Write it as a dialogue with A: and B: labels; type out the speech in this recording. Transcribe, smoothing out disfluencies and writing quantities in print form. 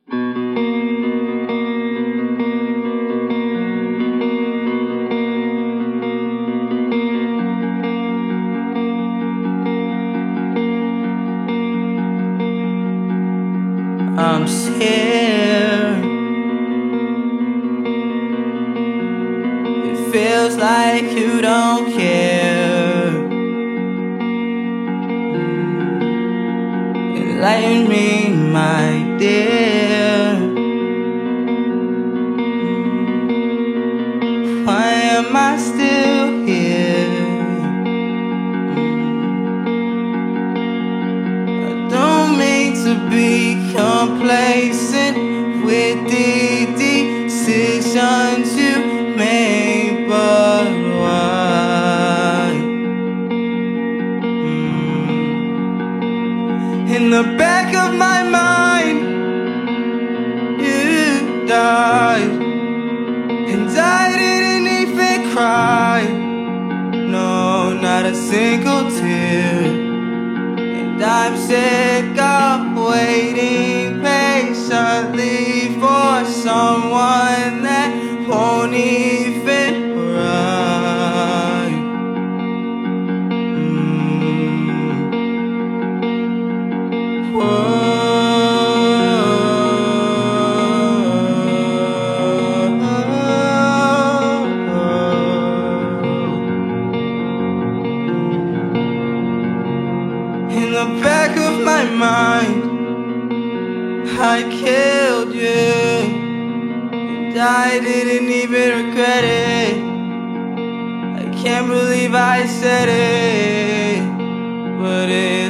A: I'm scared. It feels like you don't care. Enlighten me, my dear. Why am I still here? I don't mean to be complacent with the decisions you made, but why? In the back of my mind, you died, and I didn't even cry. No, not a single tear. And I'm sick of waiting patiently for someone that won't even arrive. In the back of my mind, I killed you, and I didn't even regret it. I can't believe I said it, but it's